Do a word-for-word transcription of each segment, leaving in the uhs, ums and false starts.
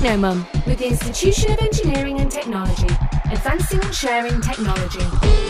Technomum, with the Institution of Engineering and Technology, advancing and sharing technology.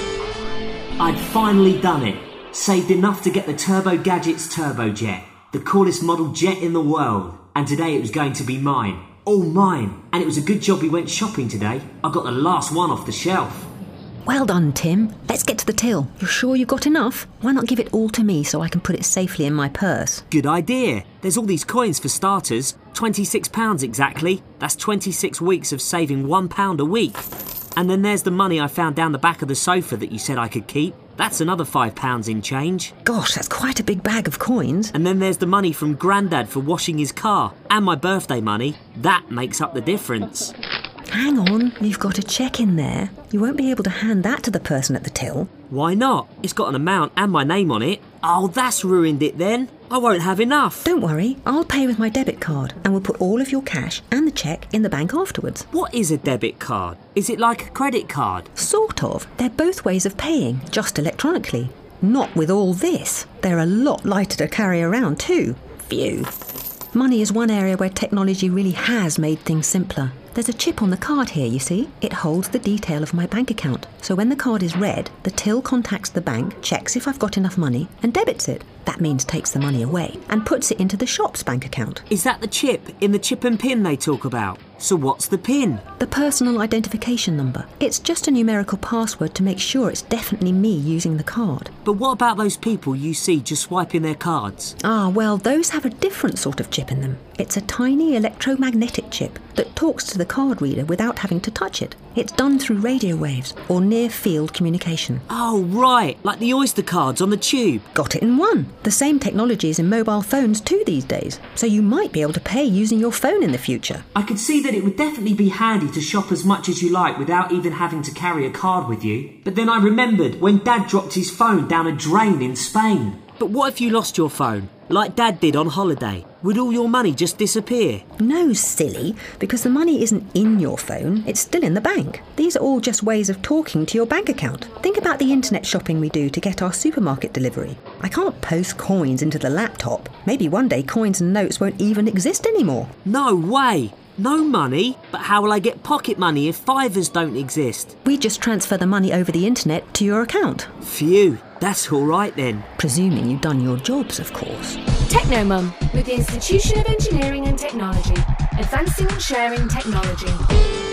I'd finally done it. Saved enough to get the Turbo Gadgets Turbojet, the coolest model jet in the world. And today it was going to be mine. All mine. And it was a good job we went shopping today. I got the last one off the shelf. Well done, Tim. Let's get to the till. You're sure you've got enough? Why not give it all to me so I can put it safely in my purse? Good idea. There's all these coins for starters. twenty-six pounds exactly. That's twenty-six weeks of saving one pound a week. And then there's the money I found down the back of the sofa that you said I could keep. That's another five pounds in change. Gosh, that's quite a big bag of coins. And then there's the money from Grandad for washing his car. And my birthday money. That makes up the difference. Hang on, you've got a cheque in there. You won't be able to hand that to the person at the till. Why not? It's got an amount and my name on it. Oh, that's ruined it then. I won't have enough. Don't worry, I'll pay with my debit card and we'll put all of your cash and the cheque in the bank afterwards. What is a debit card? Is it like a credit card? Sort of. They're both ways of paying, just electronically. Not with all this. They're a lot lighter to carry around too. Phew. Money is one area where technology really has made things simpler. There's a chip on the card here, you see. It holds the detail of my bank account. So when the card is read, the till contacts the bank, checks if I've got enough money, and debits it. That means takes the money away and puts it into the shop's bank account. Is that the chip in the chip and pin they talk about? So what's the pin? The personal identification number. It's just a numerical password to make sure it's definitely me using the card. But what about those people you see just swiping their cards? Ah, well, those have a different sort of chip in them. It's a tiny electromagnetic chip that talks to the card reader without having to touch it. It's done through radio waves or near-field communication. Oh, right, like the Oyster cards on the tube. Got it in one. The same technology is in mobile phones too these days, so you might be able to pay using your phone in the future. I could see that it would definitely be handy to shop as much as you like without even having to carry a card with you. But then I remembered when Dad dropped his phone down a drain in Spain. But what if you lost your phone, like Dad did on holiday? Would all your money just disappear? No, silly, because the money isn't in your phone, it's still in the bank. These are all just ways of talking to your bank account. Think about the internet shopping we do to get our supermarket delivery. I can't post coins into the laptop. Maybe one day coins and notes won't even exist anymore. No way! No money? But how will I get pocket money if fivers don't exist? We just transfer the money over the internet to your account. Phew, that's all right then. Presuming you've done your jobs, of course. Technomum, with the Institution of Engineering and Technology, advancing and sharing technology.